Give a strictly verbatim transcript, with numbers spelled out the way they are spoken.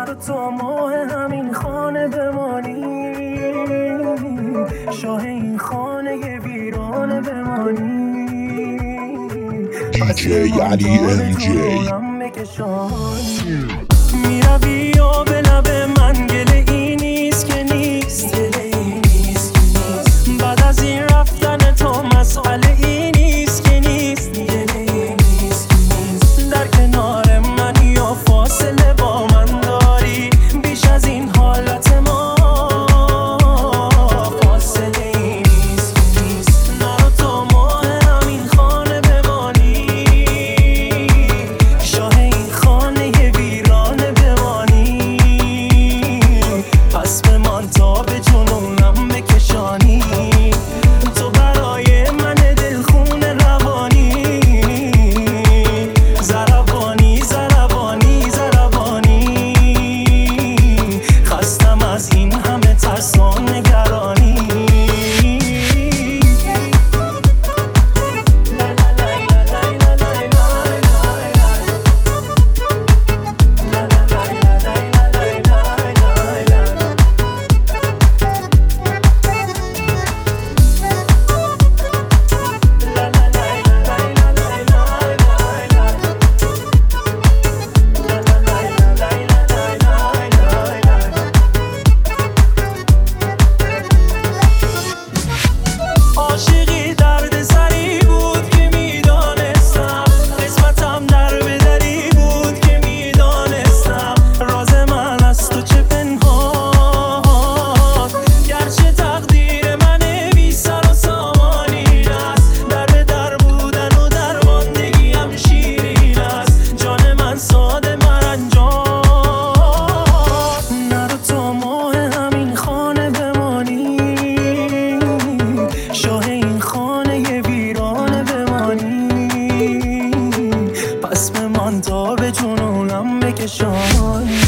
نرو تو ماه همین خانه بمانی، شاه این خانه ویرانه بمانی. دیجی علی ام جی میروی یا به لب من، گله ای نیست که نیست، بعد از این رفتن تو مسئله ای نیست که نیست، در کنار من یا فاصله با من داری، بیش از این حالت ما فاصله ای نیست که نیست. نرو تو ماه همین خانه بمانی، شاه این خانه ویرانه بمانی. پس بمان تا به جنونم بکشانی، تو برای من دلخون روانی، زربانی زربانی زربانی. خستم از این همه ترس و نگرانی. عاشقی درد سری بود که میدانستم، قسمتم در بدری بود که میدانستم. راز من از تو چه پنهان، گرچه تقدیر من بی سر و سامانی است. در به در بودن و درماندگیم شیرین است، جان من ساده مرنجان. نرو تو ماه همین خانه بمانی، شاه این خانه ویرانه بمانی. پس بمان تا به جنونم بکشانی.